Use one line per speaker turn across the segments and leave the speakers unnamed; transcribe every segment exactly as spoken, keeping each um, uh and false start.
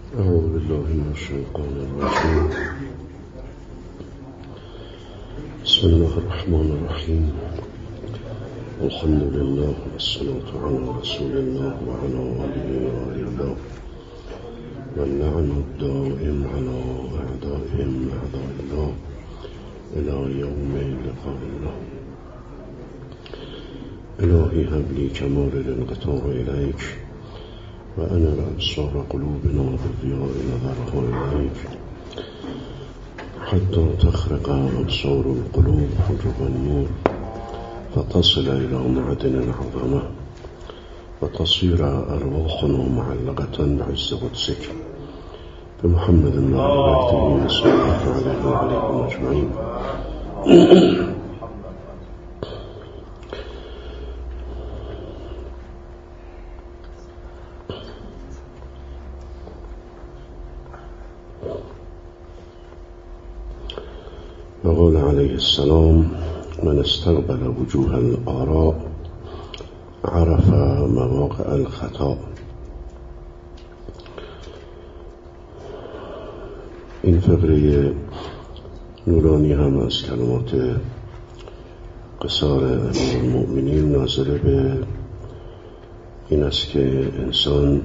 أعوذ بالله من الشيطان الرجيم. بسم الله الرحمن الرحيم. الحمد لله والصلاة على رسول الله وعلى آله وآل الله واللعن الدائم على أعدائهم أعداء الله إلى يوم لقاء الله. إلهي هب لي كمال الانقطاع إليك وأنا أبصار قلوبنا بالضياء نظرها إليك حتى تخرق أبصار القلوب حجب النور فتصل إلى معدن العظمة وتصير أرواحنا معلقة بعز قدسك بمحمد وآل بيته صلى الله عليه وعليهم أجمعين. وقال عليه السلام: من استقبل وجوه الآراء عرف مواقع الخطأ. این فقره نورانی هم از کلمات قصار امیرالمؤمنین ناظر به این است که انسان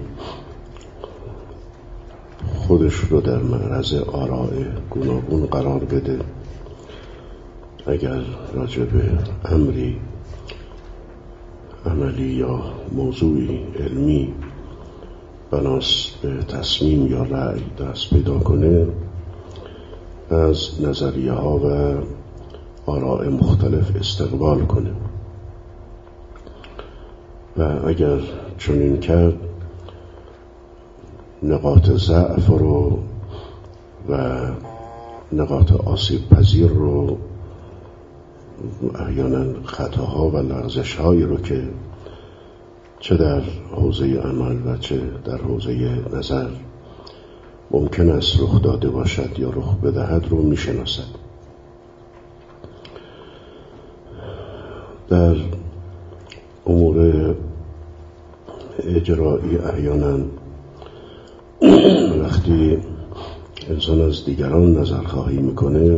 خودش رو در معرض آراء گوناگون قرار بده. اگر راجع به امری عملی یا موضوعی علمی بناس به تصمیم یا رأی دست پیدا کنه، از نظریه ها و آراء مختلف استقبال کنه و اگر چنین کرد نقاط ضعف رو و نقاط آسیب پذیر رو، احیانا خطاها و لغزش‌هایی رو که چه در حوزه عمل و چه در حوزه نظر ممکن است رخ داده باشد یا رخ بدهد رو میشناسد. در امور اجرایی احیانا وقتی انسان از دیگران نظرخواهی میکنه،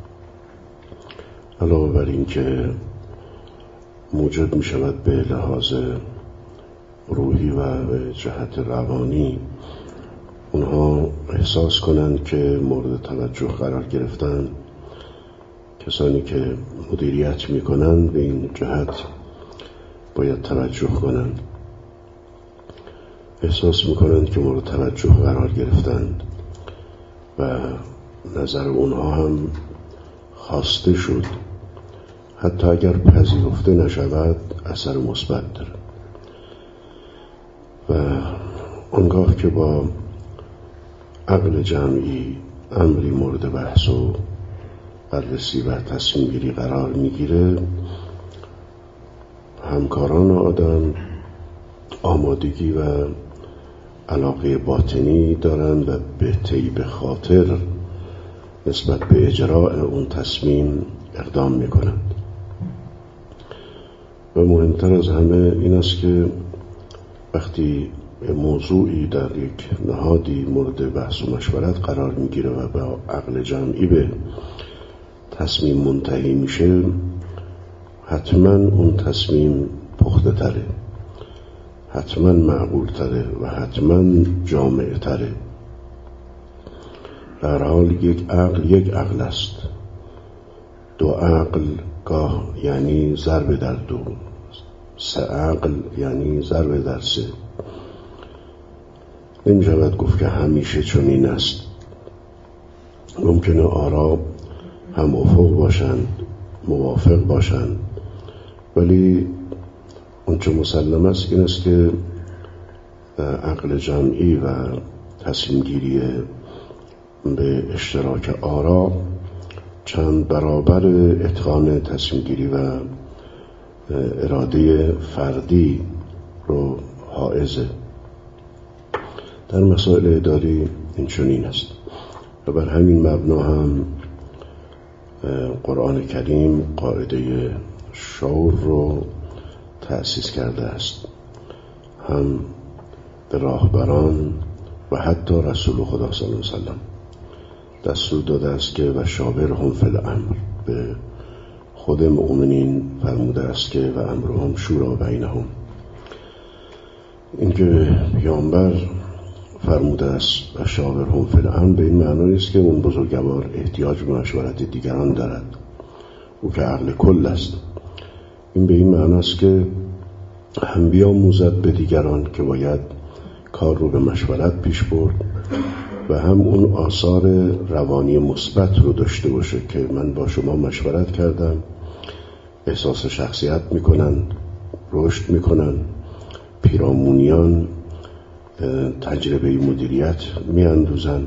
علاوه بر این که موجب می شود به لحاظ روحی و به جهت روانی اونها احساس کنند که مورد توجه قرار گرفتن، کسانی که مدیریت می کنند به این جهت باید توجه کنند، احساس می کنند که مورد توجه قرار گرفتند و نظر اونها هم خواسته شد، حتی اگر پذیرفته نشود اثر مثبت داره. و آنگاه که با عقل جمعی امری مورد بحث و بررسی و تصمیم گیری قرار میگیره، همکاران آدم آمادگی و علاقه باطنی دارند و به طیب خاطر نسبت به اجراء اون تصمیم اقدام میکنند. و مهمتر از همه این است که وقتی موضوعی در یک نهادی مورد بحث و مشورت قرار میگیره و با عقل جمعی به تصمیم منتهی میشه، حتما اون تصمیم پخته تره، حتما معقول تره و حتما جامع تره. در حال یک عقل یک عقل است، دو عقل گاه یعنی ضرب در دو، سه عقل یعنی ضرب در سه. نمی شود گفت که همیشه چنین است. ممکنه آرا هم افق باشند، موافق باشند، ولی اونچه مسلم است این است که عقل جمعی و تصمیم گیری به اشتراک آرا چند برابر اتقان تصمیم گیری و اراده فردی رو حائزه. در مسائل اداری این چنین است و بر همین مبنا هم قرآن کریم قاعده شعور رو تأسیس کرده است، هم به راهبران و حتی رسول خدا صلی الله علیه و سلم دستور داده است که و شاورهم فی الامر، به خود مؤمنین فرموده است که و امرهم شورا بینهم. اینکه پیامبر فرموده است و شاورهم فی الامر به این معنی است که اون بزرگوار احتیاج به مشورت دیگران دارد، او که عقل کل است. این به این معنی است که هم بیاموزد به دیگران که باید کار رو به مشورت پیش برد و هم اون آثار روانی مثبت رو داشته باشه که من با شما مشورت کردم، احساس شخصیت میکنن، رشد میکنن، پیرامونیان تجربه مدیریت میاندوزن.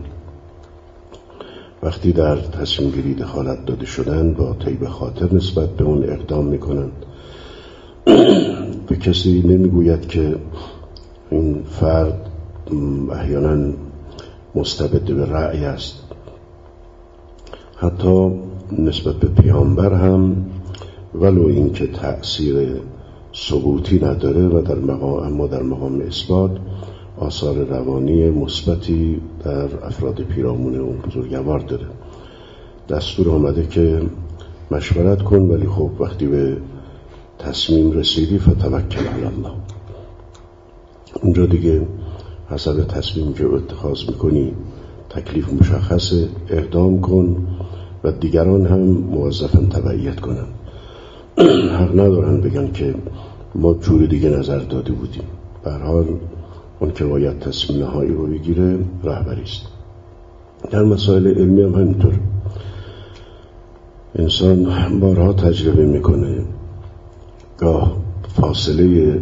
وقتی در تصمیم گیری دخالت داده شدن با طیب خاطر نسبت به اون اقدام میکنن. به کسی نمیگوید که این فرد احیانا مستبد به رأی است. حتی نسبت به پیامبر هم ولو اینکه تأثیر ثبوتی نداره و در مقام اما در مقام اثبات آثار روانی مثبتی در افراد پیرامون اون بزرگوار داره. دستور آمده که مشورت کن، ولی خب وقتی به تصمیم رسیدی فتوکل علی الله. اونجا دیگه حسب تصمیم که اتخاذ میکنی تکلیف مشخصه، اقدام کن و دیگران هم موظفاً تبعیت کنن. حق ندارن بگن که ما جور دیگه نظر داده بودیم. به هر حال اون که باید تصمیم نهایی رو بگیره رهبری است. در مسائل علمی هم همینطور. انسان بارها تجربه میکنه، گاه فاصله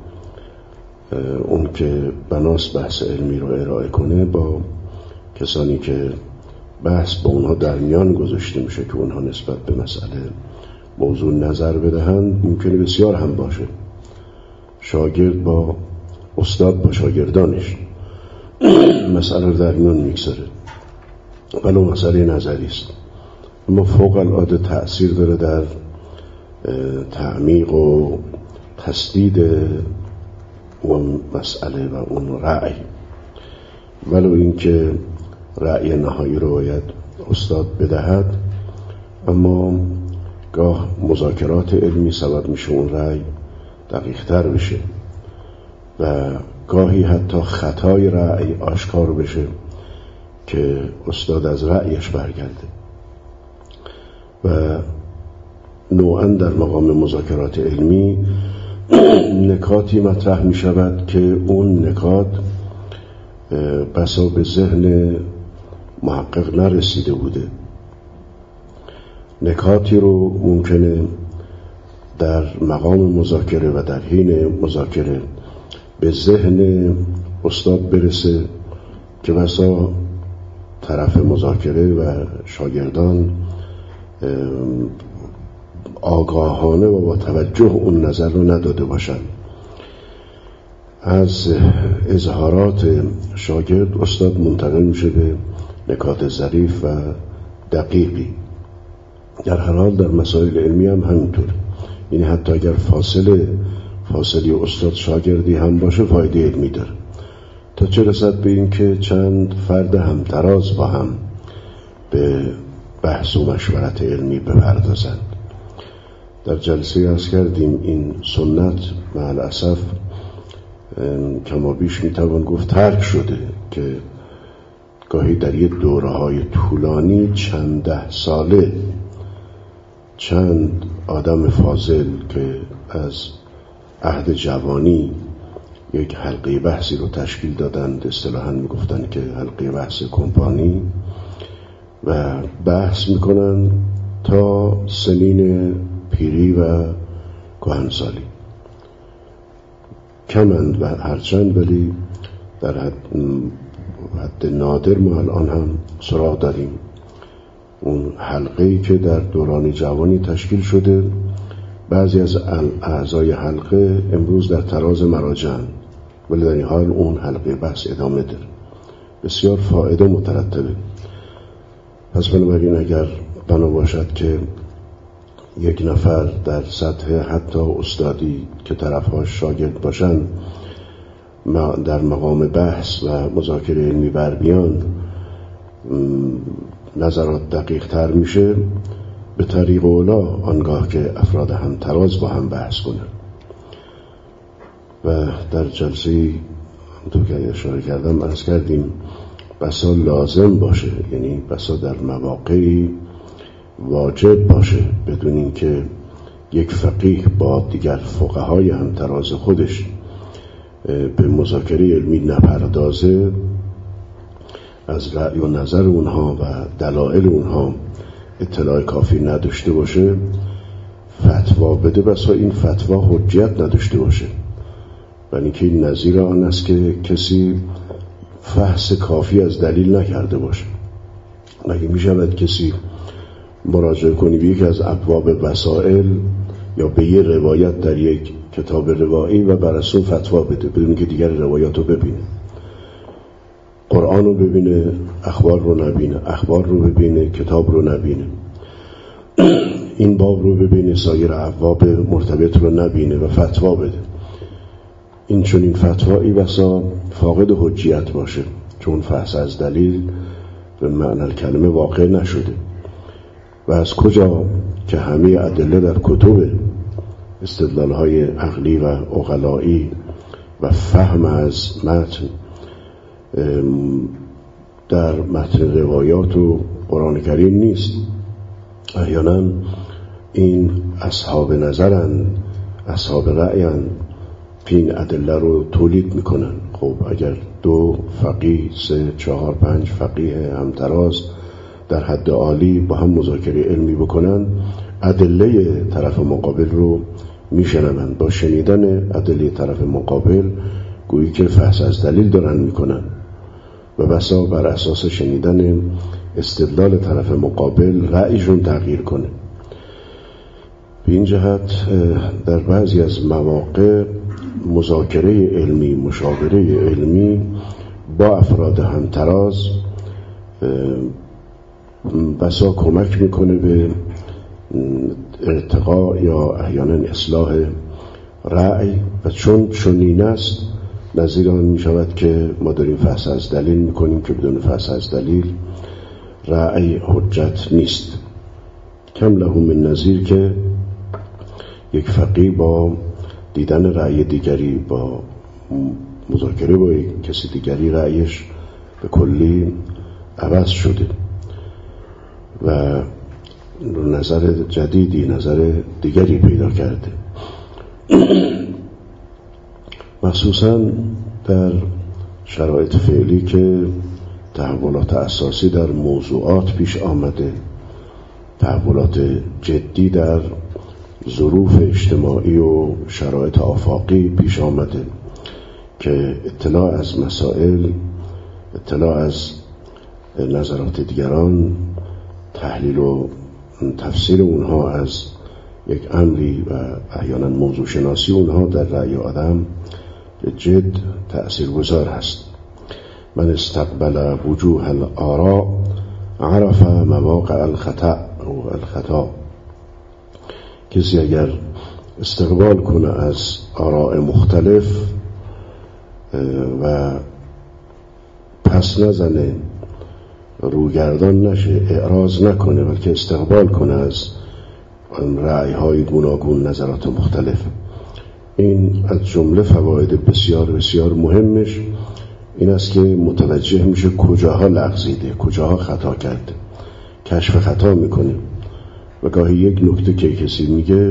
اون که بناس بحث علمی رو ارائه کنه با کسانی که بحث با اونها در میان گذاشته میشه که اونها نسبت به مسئله موضوع نظر بدهند ممکنه بسیار هم باشه. شاگرد با استاد با شاگردانش مسئله رو در میان میگذاره، ولو مسئله نظری است، اما فوق العاده تأثیر داره در تعمیق و تسدید اون مسئله و اون رأی. ولو اینکه رأی نهایی رو باید استاد بدهد، اما گاه مذاکرات علمی سبب میشه اون رأی دقیق تر بشه و گاهی حتی خطای رأی آشکار بشه که استاد از رأیش برگرده و نوعاً در مقام مذاکرات علمی نکاتی مطرح می شود که اون نکات بسا به ذهن محقق نرسیده بوده. نکاتی رو ممکنه در مقام مذاکره و در حین مذاکره به ذهن استاد برسه که بسا طرف مذاکره و شاگردان آگاهانه و با توجه اون نظر رو نداده باشن. از اظهارات شاگرد استاد منتقل میشه به نکات ظریف و دقیقی. در هر حال در مسائل علمی هم همینطور. یعنی حتی اگر فاصله فاصله استاد شاگردی هم باشه فایده علمی داره، تا چه رسد به این که چند فرد همتراز با هم به بحث و مشورت علمی بپردازند. در جلسه عرض کردیم این سنت مع الاسف کما بیش میتوان گفت ترک شده که گاهی در یک دوره‌های طولانی چند ده ساله چند آدم فاضل که از عهد جوانی یک حلقه بحثی رو تشکیل دادند، اصطلاحاً میگفتن که حلقه بحث کمپانی، و بحث میکنن تا سنین پیری و کهنسالی. کمند و هرچند، ولی در حد, حد نادر ما الان هم سراغ داریم اون حلقه‌ای که در دوران جوانی تشکیل شده. بعضی از اعضای حلقه امروز در تراز مراجعن، ولی در این حال اون حلقه بحث ادامه داره. بسیار فایده مترتبه. پس بنابراین اگر بنا باشد که یک نفر در سطح حتی استادی که طرفهاش شاگرد باشن در مقام بحث و مذاکره علمی بر بیان نظرات دقیق تر میشه، به طریق اولا آنگاه که افراد هم تراز با هم بحث کنن. و در جلسه همونطور که اشاره کردم عرض کردیم بسا لازم باشه، یعنی بسا در مواقعی واجب باشه بدون اینکه یک فقیه با دیگر فقهای هم تراز خودش به مذاکره علمی نپردازه، از رأی و نظر اونها و دلایل اونها اطلاع کافی نداشته باشه، فتوا بده، بسا این فتوا حجیت نداشته باشه. و اینکه این نظیر آن است که کسی فحص کافی از دلیل نکرده باشه. مگه می شود کسی مراجعه کنی به یکی از ابواب وسائل یا به یه روایت در یک کتاب روایی و بر اساس فتوا بده بدون که دیگر روایات رو ببینه؟ قرآن رو ببینه، اخبار رو نبینه، اخبار رو ببینه، کتاب رو نبینه، این باب رو ببینه، سایر ابواب مرتبط رو نبینه و فتوا بده. این چون این فتوایی بسا فاقد حجیت باشه، چون فحص از دلیل به معنی کلمه واقع نشده. و از کجا که همه ادله در کتب استدلال‌های عقلی و عقلایی و فهم از متن در متن روایات و قرآن کریم نیست. احیانا این اصحاب نظرن، اصحاب رأین که این ادله رو تولید میکنن. خب اگر دو فقیه، سه، چهار، پنج فقیه همتراز در حد عالی با هم مذاکره علمی بکنن، ادله طرف مقابل رو میشنون. با شنیدن ادله طرف مقابل گویی که فحص از دلیل دارن میکنن و بسا بر اساس شنیدن استدلال طرف مقابل رأیشون تغییر کنه. به این جهت در بعضی از مواقع مذاکره علمی، مشاوره علمی با افراد همتراز بسا کمک میکنه به ارتقاء یا احیانا اصلاح رأی. و چون چنین است نظیر آن می شود که ما داریم فحص از دلیل میکنیم که بدون فحص از دلیل رأی حجت نیست. کم له من نظیر که یک فقیه با دیدن رأی دیگری، با مذاکره با کسی دیگری، رأیش به کلی عوض شده و نظر جدیدی، نظر دیگری پیدا کرده. مخصوصا در شرایط فعلی که تحولات اساسی در موضوعات پیش آمده، تحولات جدی در ظروف اجتماعی و شرایط آفاقی پیش آمده که اطلاع از مسائل، اطلاع از نظرات دیگران، تحلیل و تفسیر اونها از یک امری و احیانا موضوع شناسی اونها در رأی آدم جد تأثیر گذار هست. من استقبل وجوه الآراء عرف مواقع الخطأ و الخطا. کسی اگر استقبال کنه از آراء مختلف و پس نزنه، روگردان نشه، اعراض نکنه، بلکه استقبال کنه از رأی‌های گوناگون، نظرات مختلف، این از جمله فواید بسیار بسیار مهمش این است که متوجه میشه کجاها لغزیده، کجاها خطا کرده، کشف خطا میکنه. و گاهی یک نکته که کسی میگه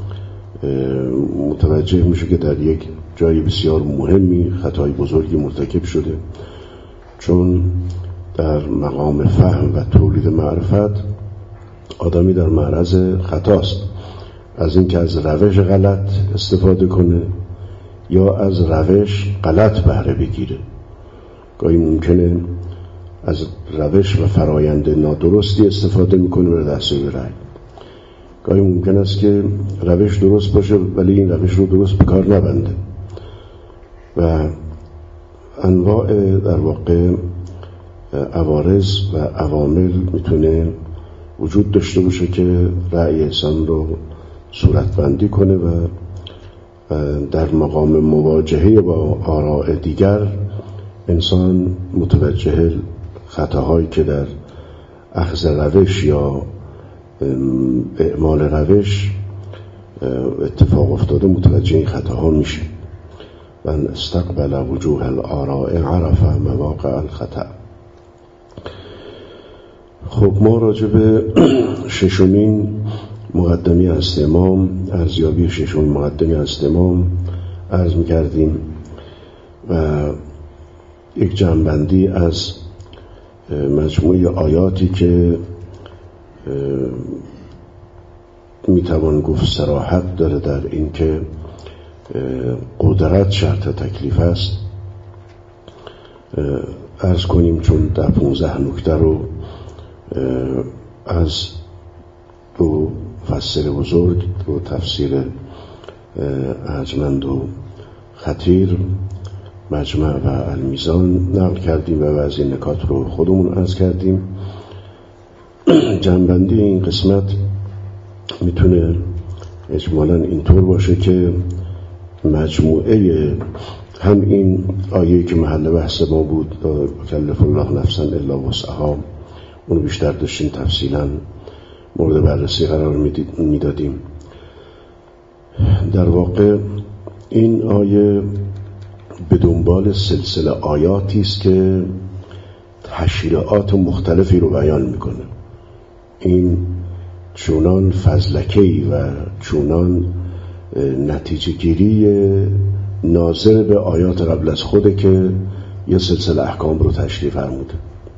متوجه میشه که در یک جای بسیار مهمی خطای بزرگی مرتکب شده، چون در مقام فهم و تولید معرفت آدمی در معرض خطاست، از اینکه از روش غلط استفاده کنه یا از روش غلط بهره بگیره. گاهی ممکنه از روش و فرایند نادرستی استفاده میکنه برای دستیابی رأی. گاهی ممکن است که روش درست باشه ولی این روش رو درست به کار نبنده و انواع در واقع عوارض و عوامل میتونه وجود داشته باشه که رأی انسان رو صورت بندی کنه و و در مقام مواجهه با آراء دیگر انسان متوجه خطاهایی که در اخذ روش یا اعمال روش اتفاق افتاده متوجه این خطاها میشه. و استقبل وجوه الآراء عرف مواقع الخطأ. خب ما راجع به ششمین مقدمه از امام، ارزیابی ششمین مقدمه از امام عرض می‌کردیم و یک جمع‌بندی از مجموعه آیاتی که میتوان گفت صراحت داره در این که قدرت شرط تکلیف است عرض کنیم، چون در پونزده نکته رو از دو مفسر بزرگ، دو تفسیر ارجمند و خطیر، مجمع و المیزان نقل کردیم و بعضی نکات رو خودمون عرض کردیم. جنبندی این قسمت میتونه اجمالاً اینطور باشه که مجموعه هم این آیه که محل بحث ما بود، لا یکلف الله نفسا الا وسعها، اونو بیشتر داشتیم تفصیلاً مورد بررسی قرار میدادیم. در واقع این آیه به دنبال سلسله آیاتی است که تشریعات مختلفی رو بیان میکنه. این چونان فضلکی و چونان نتیجه گیری ناظر به آیات قبل از خوده که یه سلسله احکام رو تشریح فرموده.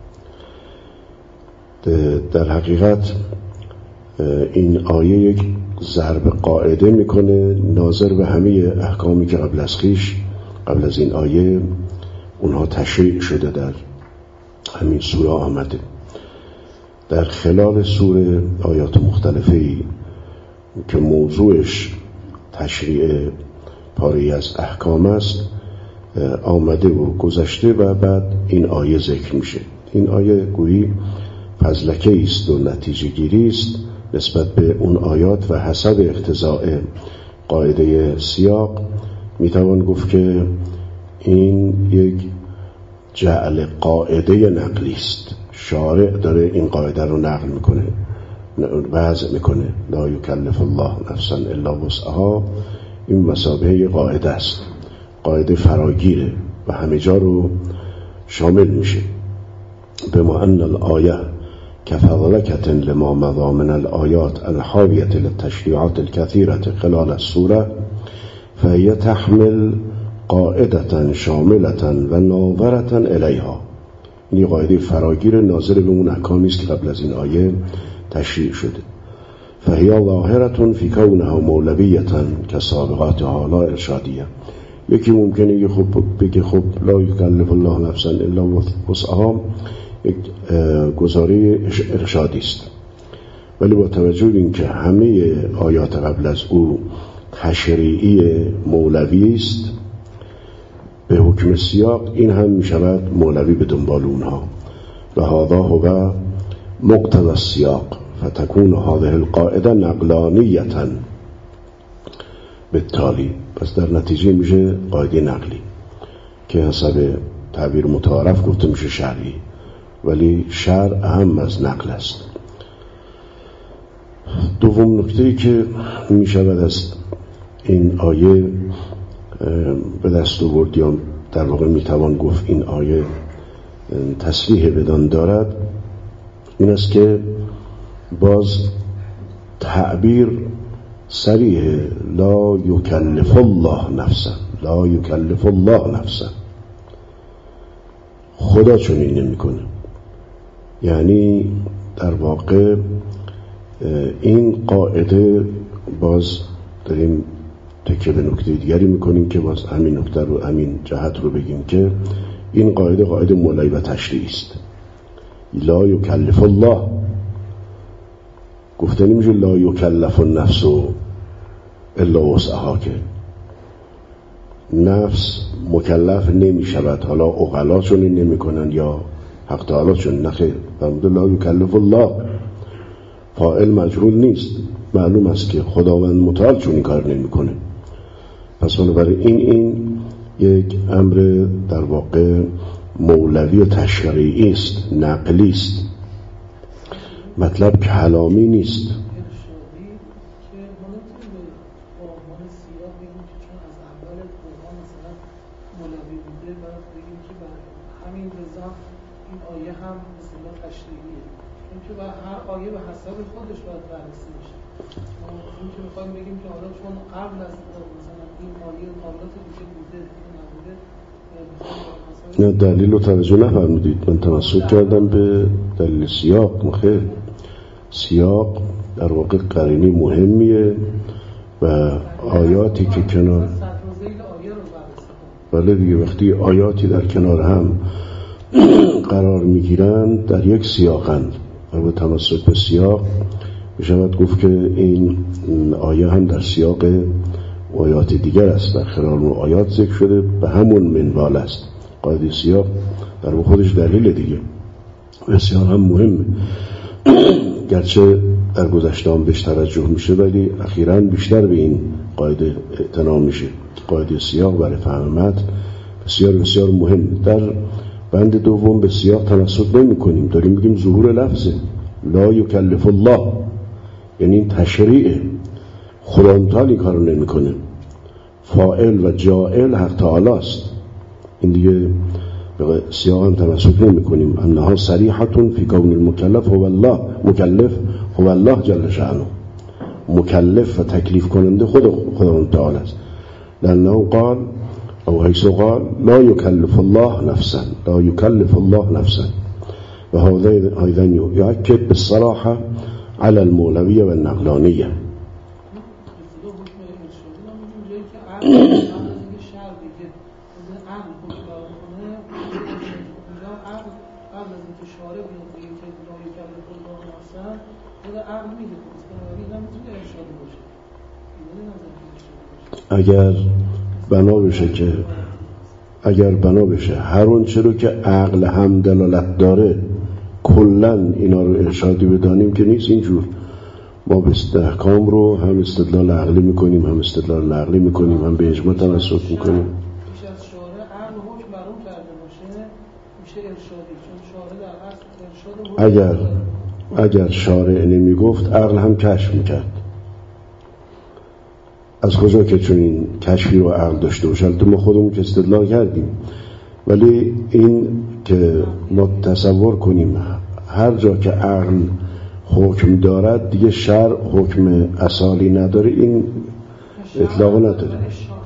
در حقیقت این آیه یک ضرب قاعده میکنه ناظر به همه احکامی که قبل از خیش قبل از این آیه اونها تشریع شده در همین سوره آمده. در خلال سوره آیات مختلفی که موضوعش تشریع پاری از احکام است آمده و گذشته و بعد این آیه ذکر میشه. این آیه گویی فضلکه است و نتیجه گیری است نسبت به اون آیات و حسب اقتضاء قاعده سیاق میتوان گفت که این یک جعل قاعده نقلی است. شارع داره این قاعده رو نقل میکنه، وضع میکنه، لا یکلف الله نفسا الا وسعها. این مسابقه قاعده است، قاعده فراگیره و همه جا رو شامل میشه. بما ان الآیه كفضلكة لما مضى من الآيات الحاوية للتشريعات الكثيرة خلال السورة فهي تحمل قاعدة شاملة و ناظرة إليها. این قاعده فراگیر ناظر به اون احکامی است که قبل از این آیه تشریع شده. فهي ظاهرة في كونها مولویة كسابقاتها لا ارشادیه. یکی ممکنه خب بگه خب لا یکلف الله نفسا الا وسعها یک گزاره ارشادی است، ولی با توجه به اینکه همه آیات قبل از او تشریعی مولوی است به حکم سیاق این هم می شود مولوی به دنبال اونها و هذا هو مقتضى السیاق فتكون هذه القاعده نقلانیه بالتالي. پس در نتیجه میشه قاعده نقلی که حسب تعبیر متعارف گفته میشه شرعی، ولی شرع اهم از نقل است. دوم نکته‌ای که می شود از این آیه به دست آورد یا در واقع می توان گفت این آیه تصریح بدان دارد این است که باز تعبیر صریح لا یکلف الله نفسا، لا یکلف الله نفسا، خدا چنین نمی کنه. یعنی در واقع این قاعده باز داریم تکیه به نکته دیگری میکنیم که باز همین نکته رو همین جهت رو بگیم که این قاعده قاعده مولوی و تشریعی است. لا یکلف الله گفته نمیشه لا یکلف النفس الا وسعها، که نفس مکلف نمیشود، حالا عقلا چون نمی کنن یا حق تعالی چون نخیر. فرموده لا یکلف الله، فاعل مجهول نیست، معلوم است که خداوند متعال چون این کار نمی کنه. پس بنابراین این یک امر در واقع مولوی و تشریعی است، نقلی است، مطلب کلامی نیست. نه دلیل رو توجه نفرمودید، من تمسک کردم به دلیل سیاق. مخیر سیاق در واقع قرینی مهمیه و آیاتی که کنار ولی دیگه وقتی آیاتی در کنار هم قرار میگیرن در یک سیاقند و به تمسک به سیاق میشود گفت که این آیه هم در سیاق آیات دیگر است، در خلال آیات ذکر شده، به همون منوال است. قاعده سیاق در خودش دلیل دیگه بسیار هم مهم، گرچه در گذشته هم بهش توجه میشه ولی اخیراً بیشتر به این قاعده اعتنا میشه. قاعده سیاق برای فهم متن بسیار بسیار مهم. در بند دوم به سیاق تمسک نمی کنیم، داریم میگیم ظهور لفظه لا یکلف الله، یعنی این تشریعه، خدا متعالی کارو نمی کنه، فاعل و جائل حق تعالی است. این دیگه به سیاق هم تمسک نمی کنیم. انها صریحتون فی کون المکلف هو الله، مکلف هو الله جل شأنه، مکلف و تکلیف کننده خود خدا متعالی است. لأنه قال او حیث قال لا یکلف الله نفسا، لا یکلف الله نفسا، و هذا ايضا يؤكد بالصراحه على المولويه والنقلانيه. اگر بنا بشه که اگر بنا بشه هر اون چه رو که عقل هم دلالت داره کلن اینا رو ارشادی بدانیم که نیست. اینجور ما به استحکام رو هم استدلال عقلی میکنیم، هم استدلال نقلی میکنیم، هم به اجماع تمسک میکنیم.
میشه از شارع عقل حکم بر اون کرده باشه میشه ارشادی، چون شارع در اصل ارشاد
اگر اگر شارع نمیگفت عقل هم کشف میکرد. از کجا که چون این کشفی رو عقل داشته باشه؟ البته ما خودمون که استدلال کردیم، ولی این که ما تصور کنیم هر جا که عقل حکم دارد دیگه شرع حکم اصالی نداره، این اطلاق نداره.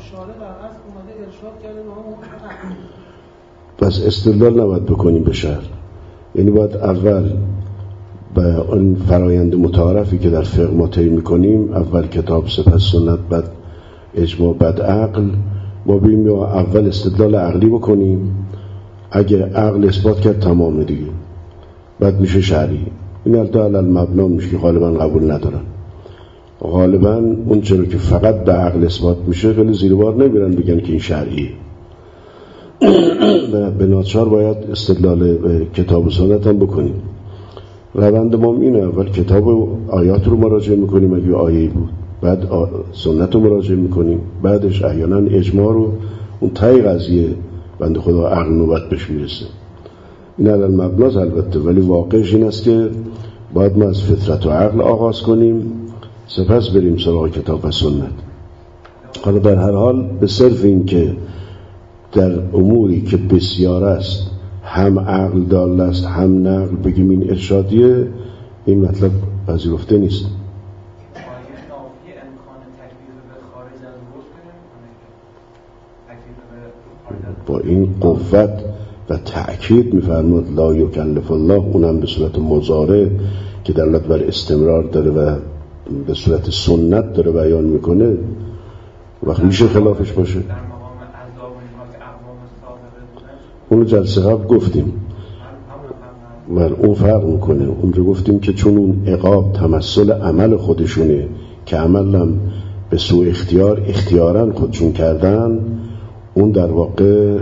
پس استدلال نباید بکنیم به شرع، یعنی باید اول به اون فرایند متعارفی که در فقه ما طی می‌کنیم، اول کتاب سپس سنت بعد اجماع بعد عقل، ما بیم یا اول استدلال عقلی بکنیم، اگه عقل اثبات کرد تمام دیگه بعد میشه شرعی. این البته علل مبنا میشه که غالبا قبول ندارن. غالبا اون چرا که فقط به عقل اثبات میشه خیلی زیر بار نمیرن بگن که این شرعیه. به ناچار باید استدلال به کتاب و سنت هم بکنیم. روند ما اینه، اول کتاب و آیات رو مراجعه میکنیم اگه آیه‌ای بود، بعد سنت رو مراجعه میکنیم، بعدش احیانا اجماع رو، اون تای قضیه بنده خدا عقل نوبت بهش میرسه. این علل مبناست البته، ولی واقعش این است که باید ما از فطرت و عقل آغاز کنیم سپس بریم سراغ کتاب و سنت. حالا در هر حال به صرف این که در اموری که بسیار است هم عقل دال است هم نقل بگیم این ارشادیه، این مطلب پذیرفته نیست. با این قوت و تأکید می‌فرماد لا یکلف الله، اونم به صورت مضارع که دلالت بر استمرار داره و به صورت سنت داره بیان میکنه، وقت میشه خلافش باشه. اونو جلسه قبل گفتیم و اون فرق میکنه. اونجا گفتیم که چون اون عقاب تمثل عمل خودشونه که عملم به سوء اختیار اختیارا خودشون کردن، اون در واقع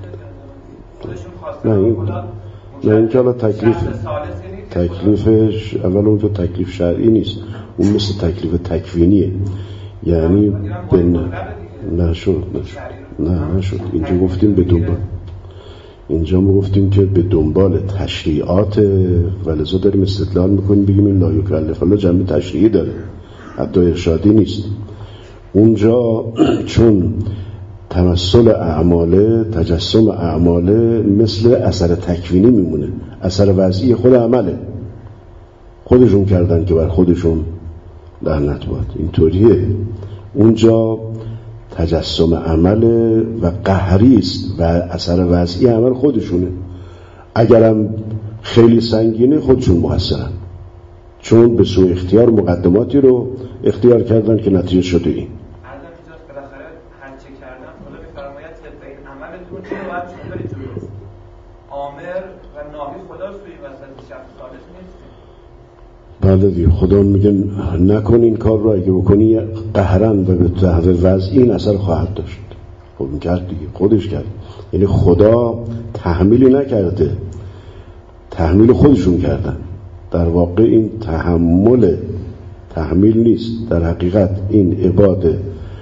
نه این نه این که حالا تکلیف تکلیفش اول اونجا تکلیف شرعی نیست، اون مثل تکلیف تکوینیه، یعنی بن نشد نشد نه نشد اینجا گفتیم به دنبال اینجا ما گفتیم که به دنبال تشریعات و لذا داریم استدلال میکنیم بگیم این لا یکلف الله جنبه تشریعی داره حتی ارشادی نیست. اونجا چون تمثل اعماله تجسم اعماله مثل اثر تکوینی میمونه، اثر وضعی خود عمله، خودشون کردن که بر خودشون لعنت باد. اینطوریه اونجا تجسم عمل و قهری است و اثر وضعی عمل خودشونه. اگرم خیلی سنگینه خودشون مقصرن، چون به سوء اختیار مقدماتی رو اختیار کردن که نتیجه شده این.
بالاخره هر چه کردن خدا می‌فرماید طبق این عملتون اینو باید شما برید جلو. آمر و ناهی خدا سوی وسط شخص صالح نیست.
بله دیگه خدا میگه نکن این کار رو، اگه بکنی قهرن و به تحوی وضعی این اثر خواهد داشت. خب این کرد دیگه، خودش کرد. یعنی خدا تحمیلی نکرده، تحمیل خودشون کردن. در واقع این تحمل تحمیل نیست، در حقیقت این عباد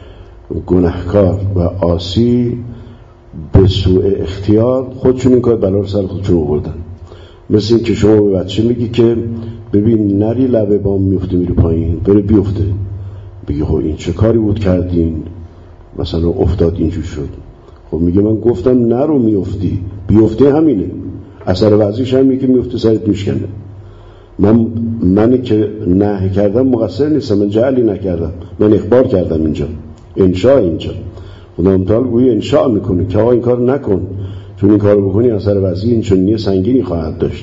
گناهکار و عاصی به سوء اختیار خودشون این کار بلا رو سر خودشون آوردن. مثل این که شما به بچه میگی که ببین نری لبه بام میفته میره پایین، بره بیفته، بگی خب این چه کاری بود کردین، مثلا افتاد اینجور شد. خب میگه من گفتم نرو میفتی، بیفته همینه، اثر وضعیش همینه که میفته سرت میشکنه. من منی که نهی کردم مقصر نیستم، من جعلی نکردم، من اخبار کردم اینجا، انشاء اینجا خدا متعال گویی انشاء میکنه که آقا این کار نکن، چون این کار بکنی اثر وضعی این چنینی سنگینی خواهد داشت.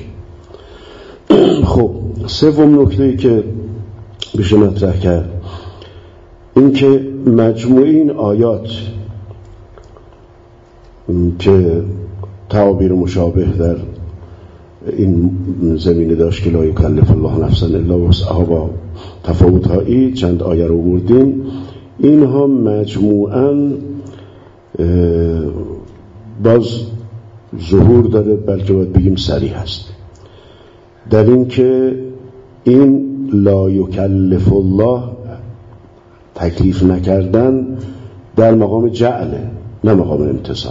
خب سوم نکته‌ای که بشه مطرح کرد این که مجموعه این آیات که تعابیر مشابه در این زمینه داشت که لا یکلف الله نفسا الا وسعها با تفاوت‌هایی چند آیه رو بردیم، اینها مجموعاً باز ظهور داره، بلکه باید بگیم صریح هست در این که این لا یکلف الله تکلیف نکردن در مقام جعله نه مقام امتثال.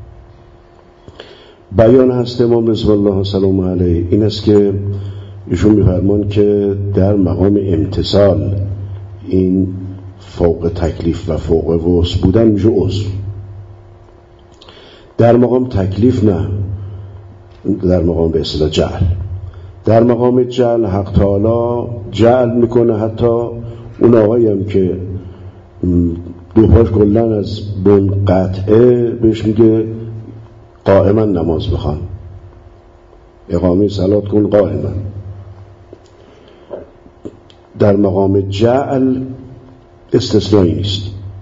بیان هست امام رضوان الله سلام علیه این است که ایشون می‌فرمان که در مقام امتثال این فوق تکلیف و فوق وسع بودن میشه عذر، در مقام تکلیف نه، در مقام به اصطلاح جعل. در مقام جعل حق تعالی جعل میکنه حتی اون آقایی هم که دو پاش کلن از بن قطعه بهش میگه قائما نماز بخوان، اقامه صلات کن قائما. در مقام جعل استثنایی نیست،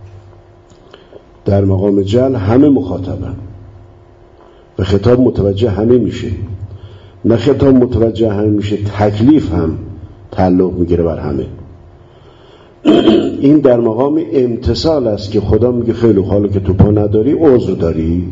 در مقام جعل همه مخاطبن و خطاب متوجه همه میشه، نه خطاب متوجه همه میشه تکلیف هم تعلق میگیره بر همه. این در مقام امتثال است که خدا میگه خیلی حالا که تو پا نداری عذر داری.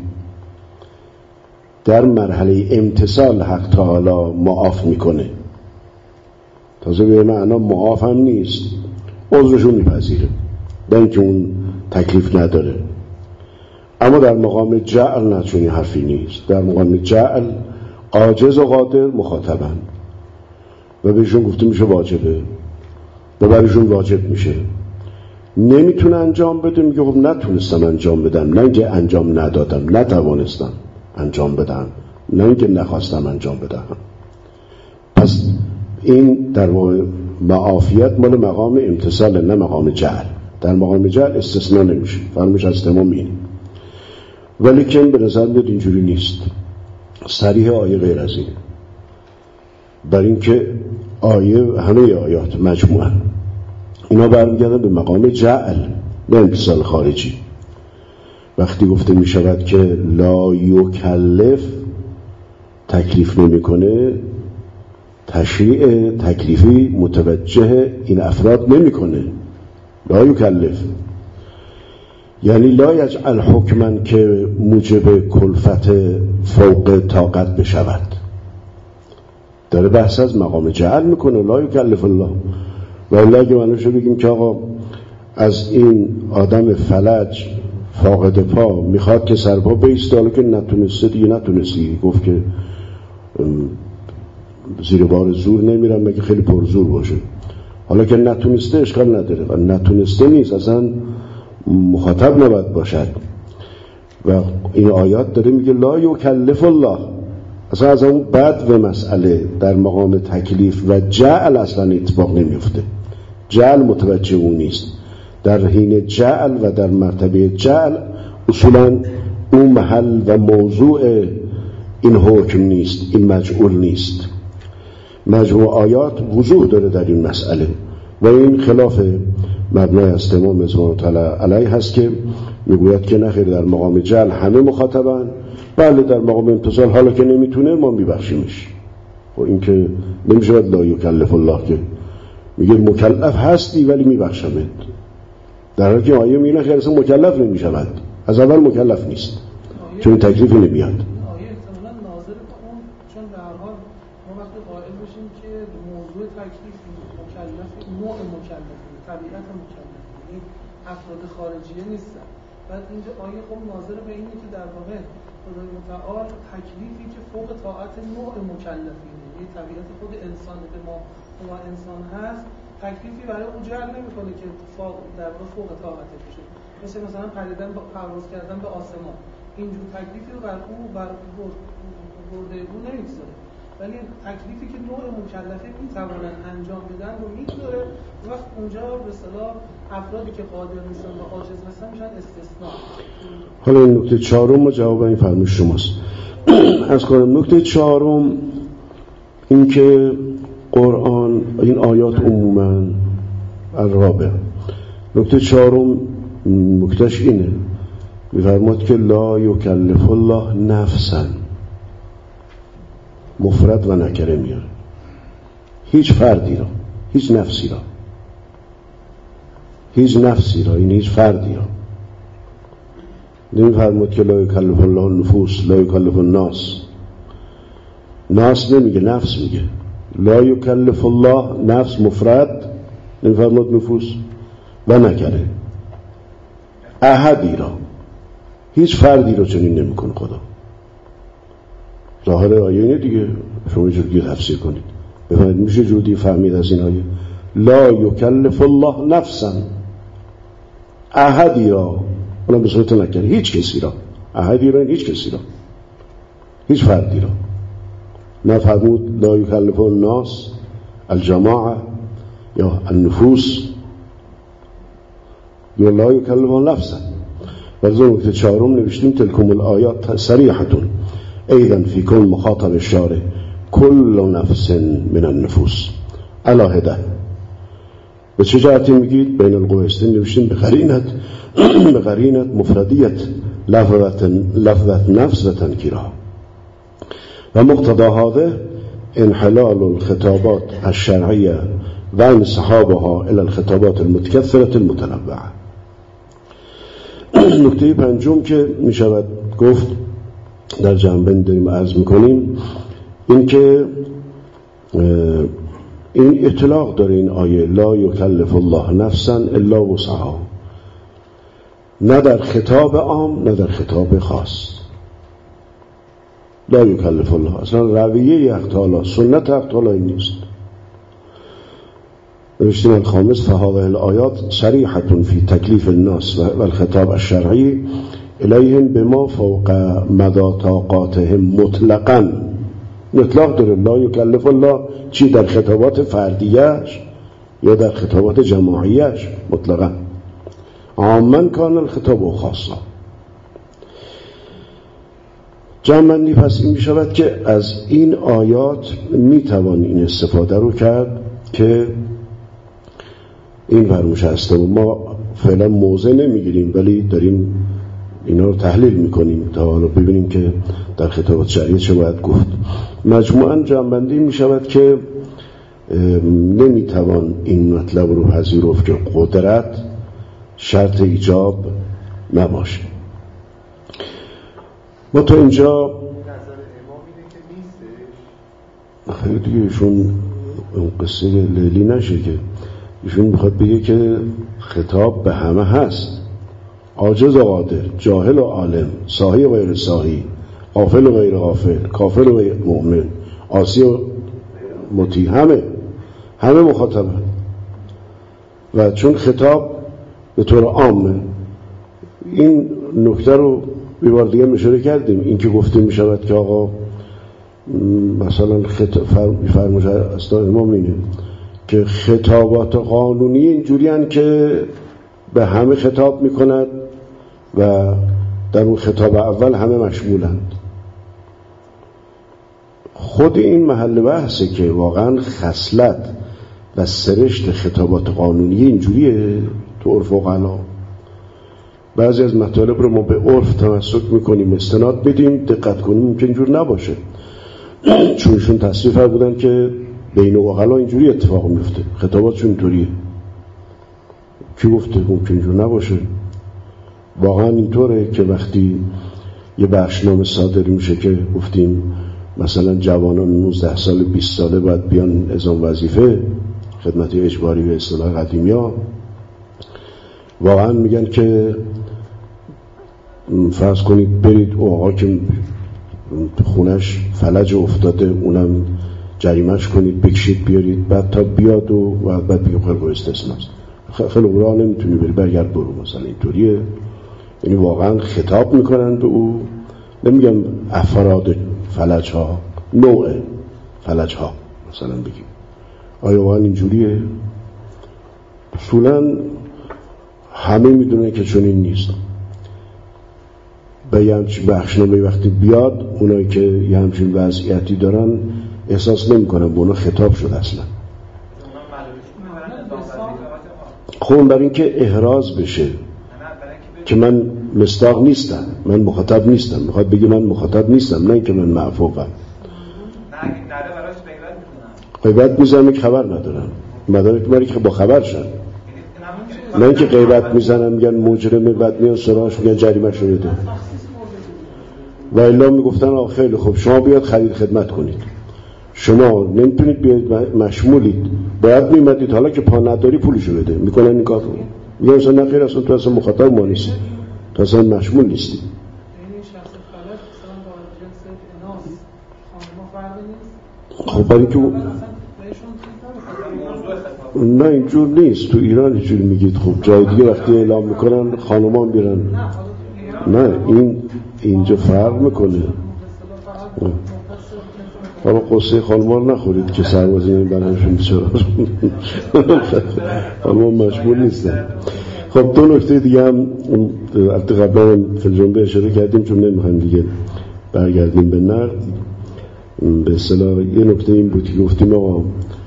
در مرحله امتثال حق تعالی معاف میکنه، تازه به معنا معاف هم نیست، عذرشو میپذیره در اینکه اون تکلیف نداره. اما در مقام جعل نه، چون این حرفی نیست. در مقام جعل عاجز و قادر مخاطبن و بهشون گفته میشه واجبه و برایشون واجب میشه. نمیتونه انجام بده، میگه خب نتونستم انجام بدم، نه اینکه انجام ندادم، نتوانستم انجام بدم، نه اینکه نخواستم انجام بدم. پس این در واقع معافیت مال مقام امتثال نه مقام جعل. در مقام جعل استثناء نمیشه، فرمش از تمام این. ولی که به نظر میاد اینجوری نیست، صریح آیه غیر از این، بر این که آیه همه آیات مجموعه اینا برمیگردن به مقام جعل نه امتثال خارجی. وقتی گفته می شود که لا یکلف تکلیف نمی کنه، تشریع تکلیفی متوجه این افراد نمی کنه. لا یکلف یعنی لا یجعل حکما که موجب کلفت فوق طاقت بشود، داره بحث از مقام جعل میکنه. لا یکلف الله و الله اگه منوشو بگیم که آقا از این آدم فلج فاقد پا میخواد که سرپا بیسته، حالا که نتونسته دیگه نتونستی، گفت که زیر بار زور نمیرم مگه خیلی پرزور باشه. حالا که نتونسته اشکال نداره و نتونسته نیست، اصلا مخاطب نباید باشد. و این آیات داره میگه لا یکلف الله، اصلا از اون بد و مسئله در مقام تکلیف و جعل اصلا اتفاق نمیفته. جعل متوجه اون نیست. در حین جعل و در مرتبه جعل اصولا اون محل و موضوع این حکم نیست، این مجعول نیست. مجموع آیات وضوح داره در این مسئله و این خلاف مبنای است امام رضوان تعالی علیه هست که میگوید که نخیر، در مقام جعل همه مخاطبن، بله در مقام امتصال حالا که نمیتونه ما میبخشیمش. و این که نمیشه لا یکلف الله، که میگه مکلف هستی ولی میبخشمت، در حالی که آیه میگه نخیر اصلا مکلف نمیشود، از اول مکلف نیست چون تکلیفی نمیاد.
نوع مکلفی، طبیعت مکلفی، افراد خارجیه نیستن. بعد اینجا آیه خب ناظر به اینه که در واقع خدای متعال تکلیفی که فوق طاعت نوع مکلفینه، یعنی طبیعت خود انسان که ما ما انسان هست، تکلیفی برای اون جعل نمی‌کنه که فوق در واقع فوق طاعتش بشه. مثل مثلا پریدن با پرواز کردن به آسمان، اینجور تکلیفی رو بر او بر برده او نمی‌گذاره. ولی تکلیفی که نوع مکلفه میتوانن انجام بدن رو میگذاره، وقت اونجا به اصطلاح افرادی که قادر نیستن و عاجز هستن میشن استثناء.
حالا این نکته چهارم جواب این فرمایش شماست. از کنم نکته چهارم این که قرآن این آیات عموما الرابع، نکته چهارم نکتهش اینه، میفرماد که لا یکلف الله نفسا، مفرد و نکره میاره، هیچ فردی را، هیچ نفسی را، هیچ نفسی را، این هیچ فردی را نمیفرماد که لا یکلف الله النفوس، لا یکلف الناس، ناس نمیگه، نفس میگه. لا یکلف الله نفس مفرد، نمیفرماد نفوس و نکره، احدی را، هیچ فردی را چنین نمیکنه خدا. ظاهر آیه اینه دیگه، شما یه جوری تفسیر کنید بفهمید. میشه جوری فهمید از این آیه لا یکلف الله نفسا، احدی را، اونم به صورت نکره، هیچ کسی را، احدی را هیچ کسی را، هیچ فردی را. نفرمود لا یکلف الناس الجماعه یا النفوس، یا لا یکلف نفسا. و از اون نکته چهارم نوشتیم تلکم الآیات صریحتون ایضا فی کل مخاطب الشارع کل نفس من النفوس علاهده. به چه جهتی میگید؟ بین القویستین نوشتیم به قرینت به قرینت مفردیت لفظت, لفظت نفس و تنکیرها و مقتضى هذا انحلال الخطابات الشرعیه و انسحابها الى الخطابات المتکثرة المتنوعه. نکته پنجم که میشود گفت در جنبه داریم عرض میکنیم این که این اطلاق داره این آیه لا یکلف الله نفسا الا وسعها، نه در خطاب عام نه در خطاب خاص. لا یکلف الله اصلا رویه حق تعالی، سنت حق تعالی این نیست. نوشتیم الخامس فهذه الآیات صریحة فی تکلیف الناس و الخطاب الشرعی الیهم بما فوق مدى طاقاتهم مطلقا. اطلاق داره لا یکلف الله چی در خطابات فردیش یا در خطابات جماعیش مطلقا، عامن کان الخطاب و خاصا. جمعندی پس این می شود که از این آیات می توان این استفاده رو کرد که این فرموش هسته و ما فعلا موضع نمیگیریم ولی داریم اینا رو تحلیل میکنیم تا حالا ببینیم که در خطابات شرعی چه باید گفت. مجموعاً جمع‌بندی می شود که نمیتوان این مطلب رو پذیرفت که قدرت شرط ایجاب نباشه. ما تا اینجا خیلی دیگه ایشون اون قصه لیلی نشه که ایشون میخواد بگه که خطاب به همه هست، عاجز و قادر، جاهل و عالم، ساهی و غیر ساهی، غافل و غیر غافل، کافر و غیر مؤمن، عاصی و مطیع، همه همه مخاطبه. و چون خطاب به طور عامه، این نکته رو یه بار دیگه اشاره کردیم، این که گفته می شود که آقا مثلا خطاب فرموش اسناد امام اینه که خطابات قانونی اینجوری هن که به همه خطاب می کند و در اون خطاب اول همه مشمولند. خود این محل بحثه که واقعا خصلت و سرشت خطابات قانونی اینجوریه تو عرف فقها. بعضی از مطالب رو ما به عرف تمسک میکنیم، استناد بدیم، دقت کنیم ممکن اینجور نباشه، چونشون تصریف بودن که بین فقها اینجوری اتفاق میفته، خطاباتشون اینطوریه. کی گفته ممکن اینجور نباشه؟ واقعا اینطوره که وقتی یه بخشنامه صادر میشه که گفتیم مثلا جوانان نوزده سال بیست ساله باید بیان اعزام وظیفه خدمت اجباری به اصطلاح قدیمیا، واقعا میگن که فرض کنید برید او آقا که خونش فلج افتاده اونم جریمش کنید بکشید بیارید، بعد تا بیاد و بعد بگیم خیلی استثناست، خیلی راه نمیتونی بری برگرد برو، مثلا اینطوریه. یعنی واقعا خطاب میکنن به او، نمیگم افراد فلج ها، نوع فلج ها مثلا بگیم. آیا واقعا اینجوریه؟ اصولا همه میدونه که چون این نیست. به یه همچین بخشنامه وقتی بیاد اونایی که یه همچین وضعیتی دارن احساس نمی کنن به اونا خطاب شد اصلا. خب برای اینکه احراز بشه که من مصداق نیستم، من مخاطب نیستم، میخواد بگی من مخاطب نیستم، نه اینکه من معفوقم. غیبت میزنم که خبر ندارم، مدارک مری که با خبر شن، نه اینکه غیبت میزنم میگن مجرمه بعد میان سراغش میگن جریمه شو بده. و الا میگفتن آقا خیلی خوب شما بیاد خرید خدمت کنید، شما نمیتونید بیاید مشمولید، باید میمدید، حالا که پا نداری پولشو بده. میکنن این کار رو، میگن اصلا نه خیر، اصلا تو اصلا مخاطب ما نیستی، تو اصلا مشمول نیستی. خب برای که نه اینجور نیست، تو ایران اینجوری میگید. خب جای دیگه وقتی اعلام میکنن خانومان بیرن، نه این اینجا فرق میکنه. حالا قصه خانومان نخورید که سربازی برنشون بچرا خانومان مشمول نیستن. خب دو نکته دیگه هم قبلا فی جنبه اشاره کردیم چون نمیخوایم دیگه برگردیم به نقد. به اصطلاح یه نکته این بود که گفتیم آقا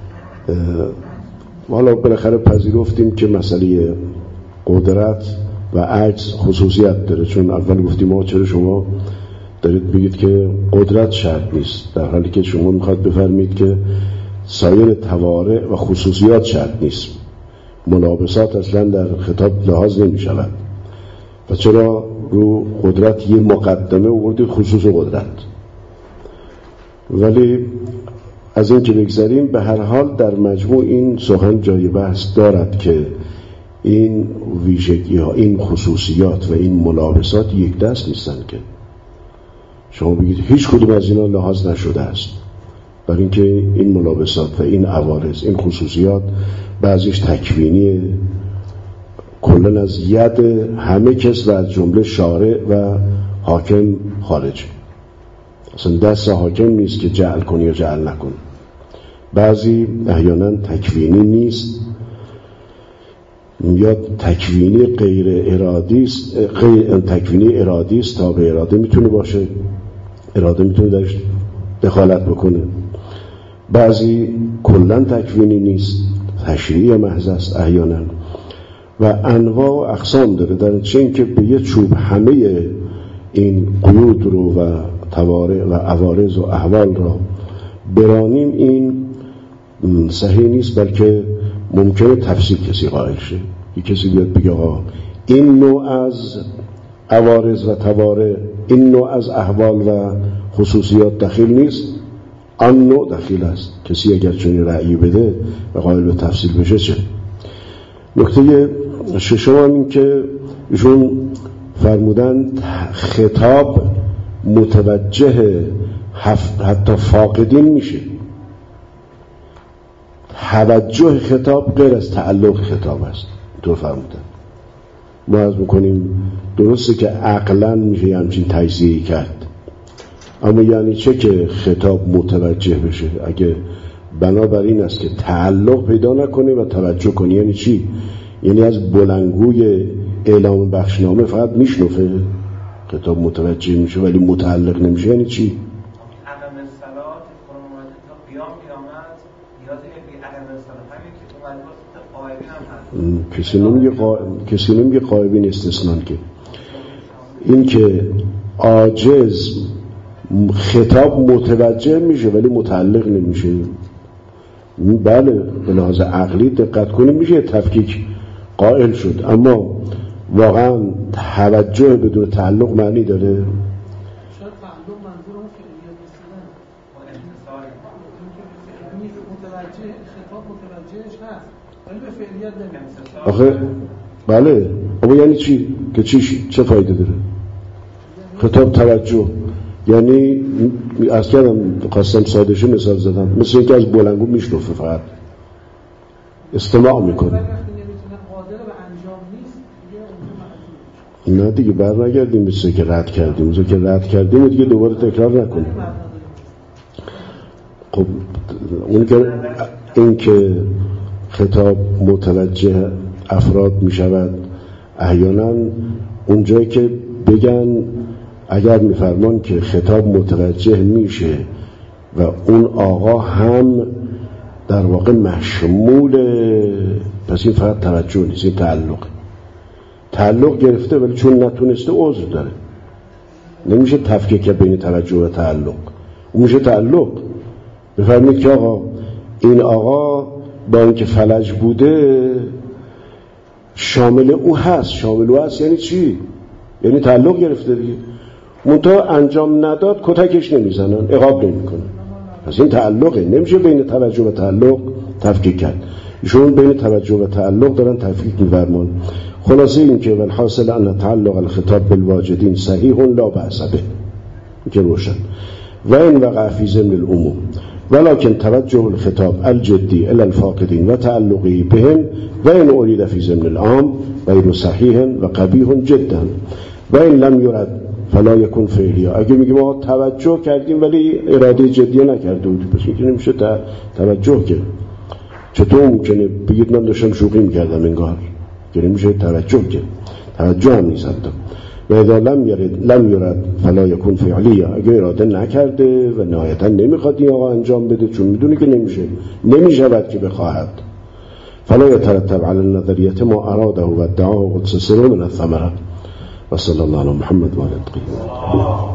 حالا بالاخره پذیرفتیم که مسئله قدرت و عجز خصوصیت داره، چون اول گفتیم آقا چرا شما دارید میگید که قدرت شرط نیست، در حالی که شما میخواد بفرمید که سایر توارع و خصوصیات شرط نیست، ملابسات اصلا در خطاب لحاظ نمی شود. و چرا رو قدرت یه مقدمه آوردید خصوص قدرت؟ ولی از این که بگذاریم به هر حال در مجموع این سخن جای بحث دارد که این ویژگی ها، این خصوصیات و این ملابسات یک دست نیستن که شما بگید هیچ کدوم از اینا لحاظ نشده است، برای اینکه این ملابسات و این عوارض، این خصوصیات بعضیش تکوینیه، کلن از ید همه کس و از جمله شارع و حاکم خارج، اصلا دست حاکم نیست که جعل کنی یا جعل نکن. بعضی احیانا تکوینی نیست یا تکوینی غیر ارادی است، غیر تکوینی ارادی است، تا به اراده میتونه باشه، اراده میتونه درش دخالت بکنه. بعضی کلا تکوینی نیست، تشریعی محض است احیانا، و انواع و اقسام داره، در چین که به یه چوب همه این قیود رو و توارع و عوارض و احوال را برانیم این صحیح نیست، بلکه ممکنه تفسیر کسی قائل شه، یه کسی بیاد بگه آقا این نوع از عوارض و توارع، این نوع از احوال و خصوصیات دخیل نیست، آن نوع دخیل است. کسی اگر چنین رأیی بده و قائل به تفسیر بشه چه؟ نکته ششم این که ایشون فرمودن خطاب متوجه حتی فاقدین میشه. توجه خطاب غیر از تعلق خطاب است. تو فرمودن ما از میکنیم درسته که عقلا میشه همچین تجزیه‌ای کرد، اما یعنی چه که خطاب متوجه بشه؟ اگه بنابراین است که تعلق پیدا نکنه و توجه کنه، یعنی چی؟ یعنی از بلندگوی اعلام بخشنامه فقط میشنفه، خطاب متوجه میشه ولی متعلق نمیشه. یعنی چی؟
عدم صلات فرموده تا قیام قیامت نیاز به عدم صلات همین که تو مجموعه قائبین هم هست.
کسی نمیگه قا... کسی نمیگه قائبین استثنان، که این که عاجز خطاب متوجه میشه ولی متعلق نمیشه. بله به لحاظ عقلی دقت کنیم میشه تفکیک قائل شد، اما واقعا توجه بدون تعلق معنی داره؟
شاید تعلق منظور اون فعلیت رسیدن
و انتصاری
متوجه خطاب متوجهش هست ولی به فعلیت نمیرسه.
آخه بله، اما یعنی چی؟ که چی چه فایده داره؟ خطاب توجه یعنی از کردم خواستم سادشه مثال زدم، مثل اینکه از بلندگو میشنفه فقط استماع میکنه. نه دیگه بر نگردیم مثل که رد کردیم، مثل که رد کردیم و دیگه دوباره تکرار نکنیم. خب اون که این که خطاب متوجه افراد میشود احیانا اونجایی که بگن اگر میفرمان که خطاب متوجه میشه و اون آقا هم در واقع مشمول، پس این فقط توجه نیست، این تعلق تعلق گرفته ولی چون نتونسته عذر داره. نمیشه تفکیک بین توجه و تعلق، اون میشه تعلق. بفرمید که آقا این آقا با اینکه فلج بوده شامل او هست. شامل او هست یعنی چی؟ یعنی تعلق گرفته دیگه، منتها انجام نداد کتکش نمیزنن، عقاب نمیکنن، پس این تعلقه. نمیشه بین توجه و تعلق تفکیک کرد. ایشون بین توجه و تعلق دارن تفکیک می‌فرمان. خلاصه این که والحاصل ان تعلق الخطاب بالواجدین صحیح لا بأس به، که روشن. و این وقع فی ضمن العموم ولكن توجه الخطاب الجدی الى الفاقدین و تعلقی بهم و این ارید فی ضمن العام غیر صحیح و قبیح جدا و این لم یرد فلا یکن فعلیه. اگه میگیم ما توجه کردیم ولی اراده جدیه نکرده بودیم، پس میگه نمیشه توجه کرد. چطور ممکنه بگید من داشتم شوخی میکردم انگار؟ که نمیشه توجه کرد، توجه هم نیست حتی. و اذا لم یرد لم یرد فلا یکن فعلیه. اگه اراده نکرده و نهایتا نمیخواد این آقا انجام بده چون میدونه که نمیشه نمیشود که بخواهد، فلا یترتب علی النظریه ما اراده و ادعاه قدس سر من الثمره. و صلی الله علی محمد و علی اله